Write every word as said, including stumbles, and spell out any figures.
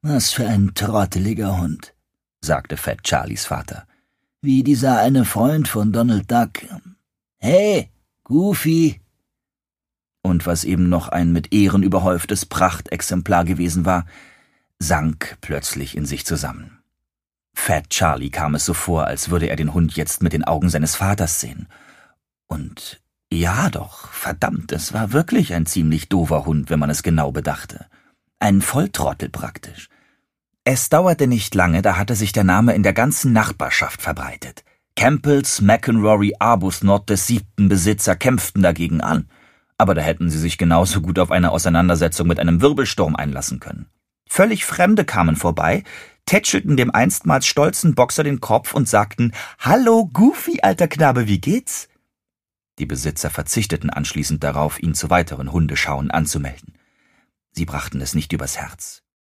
»Was für ein trotteliger Hund«, sagte Fat Charlies Vater. »Wie dieser eine Freund von Donald Duck. Hey, Goofy!« Und was eben noch ein mit Ehren überhäuftes Prachtexemplar gewesen war, sank plötzlich in sich zusammen. Fat Charlie kam es so vor, als würde er den Hund jetzt mit den Augen seines Vaters sehen. Und ja doch, verdammt, es war wirklich ein ziemlich doofer Hund, wenn man es genau bedachte. Ein Volltrottel praktisch. Es dauerte nicht lange, da hatte sich der Name in der ganzen Nachbarschaft verbreitet. Campbells McEnroe Arbuthnot des siebten Besitzer kämpften dagegen an, aber da hätten sie sich genauso gut auf eine Auseinandersetzung mit einem Wirbelsturm einlassen können. Völlig Fremde kamen vorbei, tätschelten dem einstmals stolzen Boxer den Kopf und sagten, »Hallo, Goofy, alter Knabe, wie geht's?« Die Besitzer verzichteten anschließend darauf, ihn zu weiteren Hundeschauen anzumelden. Sie brachten es nicht übers Herz.